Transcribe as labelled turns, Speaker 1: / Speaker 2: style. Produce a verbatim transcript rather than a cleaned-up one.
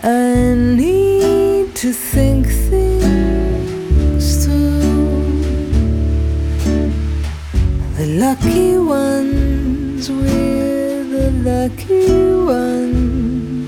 Speaker 1: I need to think things through. The lucky ones, we're the lucky ones.